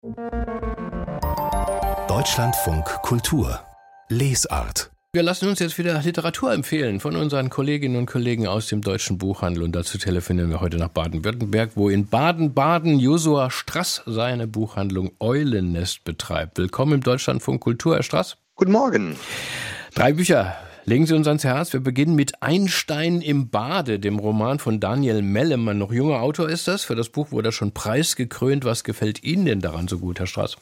Deutschlandfunk Kultur Lesart. Wir lassen uns jetzt wieder Literatur empfehlen von unseren Kolleginnen und Kollegen aus dem Deutschen Buchhandel. Und dazu telefonieren wir heute nach Baden-Württemberg, wo in Baden-Baden Josua Strass seine Buchhandlung Eulennest betreibt. Willkommen im Deutschlandfunk Kultur, Herr Strass. Guten Morgen. 3 Bücher legen Sie uns ans Herz. Wir beginnen mit Einstein im Bade, dem Roman von Daniel Mellem. Ein noch junger Autor ist das. Für das Buch wurde er schon preisgekrönt. Was gefällt Ihnen denn daran so gut, Herr Strass?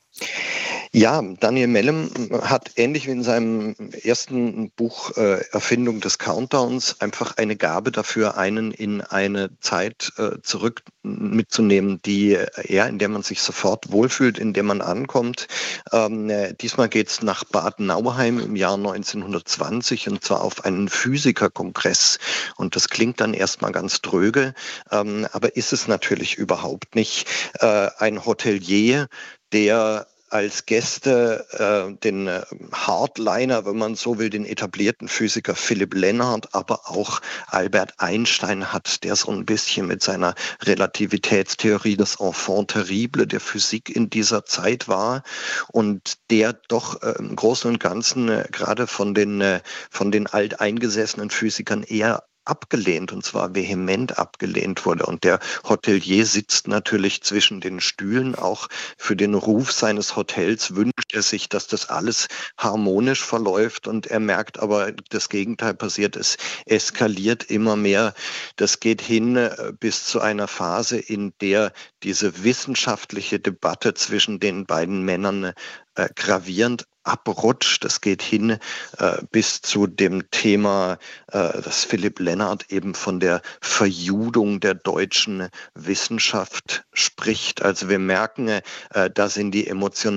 Ja, Daniel Mellem hat ähnlich wie in seinem ersten Buch Erfindung des Countdowns einfach eine Gabe dafür, einen in eine Zeit zurück mitzunehmen, in der man sich sofort wohlfühlt, in der man ankommt. Diesmal geht's nach Bad Nauheim im Jahr 1920 und zwar auf einen Physikerkongress. Und das klingt dann erstmal ganz dröge, aber ist es natürlich überhaupt nicht. Ein Hotelier, der als Gäste den Hardliner, wenn man so will, den etablierten Physiker Philipp Lenard, aber auch Albert Einstein hat, der so ein bisschen mit seiner Relativitätstheorie das Enfant terrible der Physik in dieser Zeit war und der doch im Großen und Ganzen gerade von den alteingesessenen Physikern eher abgelehnt, und zwar vehement abgelehnt wurde. Und der Hotelier sitzt natürlich zwischen den Stühlen. Auch für den Ruf seines Hotels wünscht er sich, dass das alles harmonisch verläuft. Und er merkt aber, das Gegenteil passiert. Es eskaliert immer mehr. Das geht hin bis zu einer Phase, in der diese wissenschaftliche Debatte zwischen den beiden Männern gravierend abrutscht. Das geht hin bis zu dem Thema, dass Philipp Lenard eben von der Verjudung der deutschen Wissenschaft spricht. Also wir merken, da sind die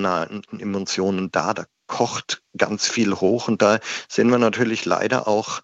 Emotionen da kocht ganz viel hoch und da sind wir natürlich leider auch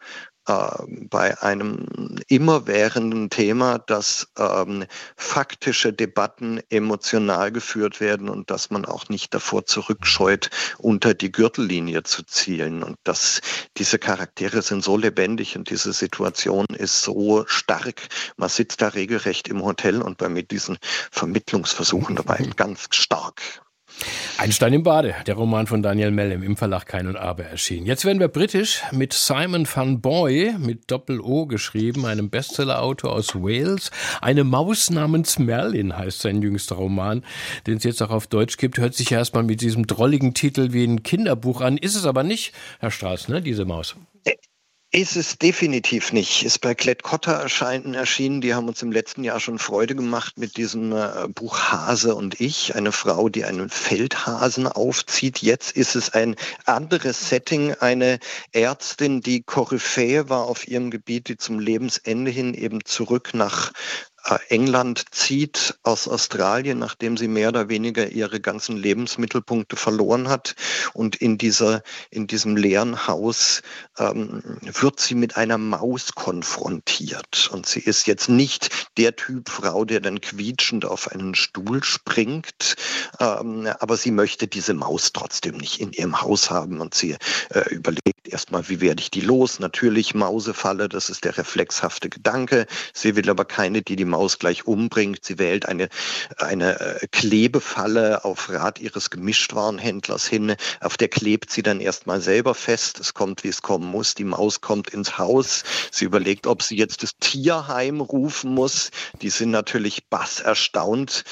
bei einem immerwährenden Thema, dass faktische Debatten emotional geführt werden und dass man auch nicht davor zurückscheut, unter die Gürtellinie zu zielen. Und dass diese Charaktere sind so lebendig und diese Situation ist so stark. Man sitzt da regelrecht im Hotel und mit diesen Vermittlungsversuchen dabei ganz stark. Einstein im Bade, der Roman von Daniel Mellem, im Verlag Kein und Aber erschienen. Jetzt werden wir britisch mit Simon van Boy, mit Doppel-O geschrieben, einem Bestsellerautor aus Wales. Eine Maus namens Merlin heißt sein jüngster Roman, den es jetzt auch auf Deutsch gibt. Hört sich ja erstmal mit diesem drolligen Titel wie ein Kinderbuch an. Ist es aber nicht, Herr Strass, ne, diese Maus? Ist es definitiv nicht. Ist bei Klett-Cotta erschienen. Die haben uns im letzten Jahr schon Freude gemacht mit diesem Buch Hase und ich. Eine Frau, die einen Feldhasen aufzieht. Jetzt ist es ein anderes Setting. Eine Ärztin, die Koryphäe war auf ihrem Gebiet, die zum Lebensende hin eben zurück nach England zieht aus Australien, nachdem sie mehr oder weniger ihre ganzen Lebensmittelpunkte verloren hat. Und in diesem leeren Haus wird sie mit einer Maus konfrontiert. Und sie ist jetzt nicht der Typ Frau, der dann quietschend auf einen Stuhl springt. Aber sie möchte diese Maus trotzdem nicht in ihrem Haus haben. Und sie überlegt erstmal, wie werde ich die los? Natürlich Mausefalle, das ist der reflexhafte Gedanke. Sie will aber keine, die Maus gleich umbringt. Sie wählt eine Klebefalle auf Rat ihres Gemischtwarenhändlers hin. Auf der klebt sie dann erstmal selber fest. Es kommt, wie es kommen muss. Die Maus kommt ins Haus. Sie überlegt, ob sie jetzt das Tierheim rufen muss. Die sind natürlich basserstaunt.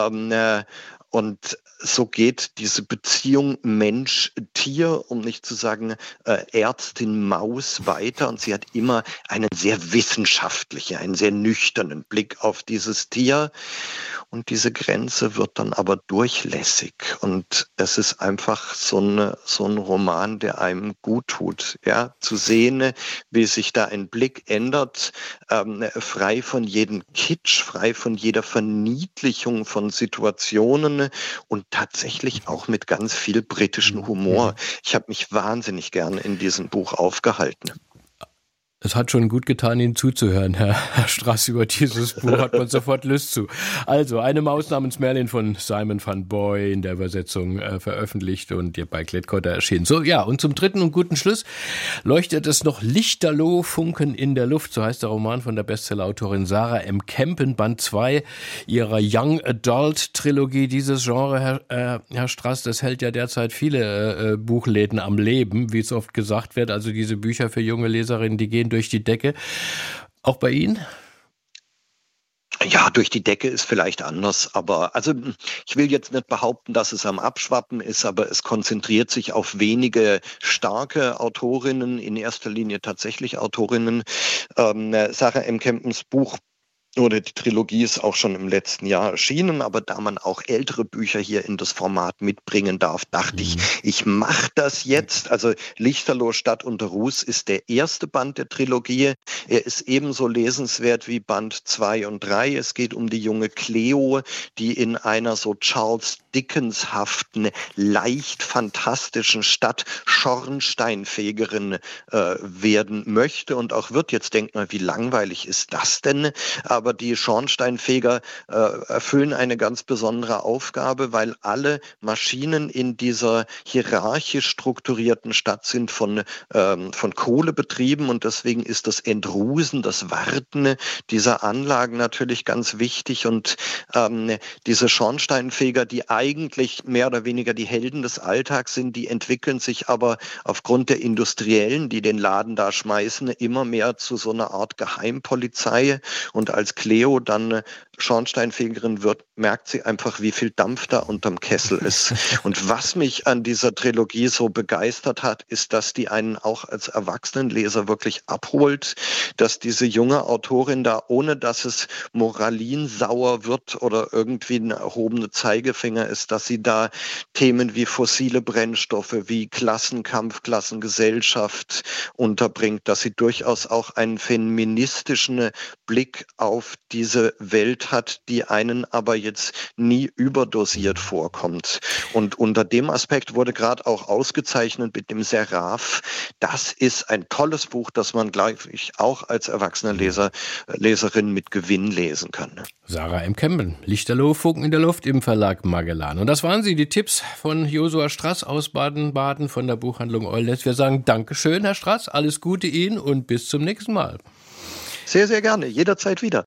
Und so geht diese Beziehung Mensch-Tier, um nicht zu sagen Ärztin-Maus weiter. Und sie hat immer einen sehr wissenschaftlichen, einen sehr nüchternen Blick auf dieses Tier. Und diese Grenze wird dann aber durchlässig. Und es ist einfach so ein Roman, der einem gut tut. Ja? Zu sehen, wie sich da ein Blick ändert, frei von jedem Kitsch, frei von jeder Verniedlichung von Situationen und tatsächlich auch mit ganz viel britischem Humor. Ich habe mich wahnsinnig gern in diesem Buch aufgehalten. Es hat schon gut getan, Ihnen zuzuhören, Herr Strass. Über dieses Buch hat man sofort Lust zu. Also, Eine Maus namens Merlin von Simon van Boy in der Übersetzung veröffentlicht und bei Klett-Cotta erschienen. So, ja, und zum dritten und guten Schluss leuchtet es noch lichterloh Funken in der Luft. So heißt der Roman von der Bestsellerautorin Sarah M. Kempen, Band 2 ihrer Young Adult Trilogie. Dieses Genre, Herr Strass, das hält ja derzeit viele Buchläden am Leben, wie es oft gesagt wird. Also diese Bücher für junge Leserinnen, die gehen durch die Decke. Auch bei Ihnen? Ja, durch die Decke ist vielleicht anders, aber also ich will jetzt nicht behaupten, dass es am Abschwappen ist, aber es konzentriert sich auf wenige starke Autorinnen, in erster Linie tatsächlich Autorinnen. Sarah M. Kempens Buch oder die Trilogie ist auch schon im letzten Jahr erschienen, aber da man auch ältere Bücher hier in das Format mitbringen darf, dachte ich, ich mache das jetzt. Also Lichterloh Stadt unter Ruß ist der erste Band der Trilogie. Er ist ebenso lesenswert wie Band 2 und 3. Es geht um die junge Cleo, die in einer so Charles Dickens-haften, leicht fantastischen Stadt Schornsteinfegerin werden möchte und auch wird. Jetzt denkt man, wie langweilig ist das denn? Aber die Schornsteinfeger erfüllen eine ganz besondere Aufgabe, weil alle Maschinen in dieser hierarchisch strukturierten Stadt sind von Kohle betrieben und deswegen ist das Entrusen, das Warten dieser Anlagen natürlich ganz wichtig und diese Schornsteinfeger, die eigentlich mehr oder weniger die Helden des Alltags sind, die entwickeln sich aber aufgrund der Industriellen, die den Laden da schmeißen, immer mehr zu so einer Art Geheimpolizei und als Cleo dann Schornsteinfegerin wird, merkt sie einfach, wie viel Dampf da unterm Kessel ist. Und was mich an dieser Trilogie so begeistert hat, ist, dass die einen auch als Erwachsenenleser wirklich abholt, dass diese junge Autorin da, ohne dass es moralinsauer wird oder irgendwie ein erhobener Zeigefinger ist, dass sie da Themen wie fossile Brennstoffe, wie Klassenkampf, Klassengesellschaft unterbringt, dass sie durchaus auch einen feministischen Blick auf diese Welt hat, die einen aber jetzt nie überdosiert vorkommt. Und unter dem Aspekt wurde gerade auch ausgezeichnet mit dem Seraph. Das ist ein tolles Buch, das man, glaube ich, auch als erwachsener Leserin mit Gewinn lesen kann. Sarah M. Kempen, Lichterloh, Funken in der Luft im Verlag Magellan. Und das waren sie, die Tipps von Josua Strass aus Baden-Baden von der Buchhandlung Eulnitz. Wir sagen Dankeschön, Herr Strass, alles Gute Ihnen und bis zum nächsten Mal. Sehr, sehr gerne, jederzeit wieder.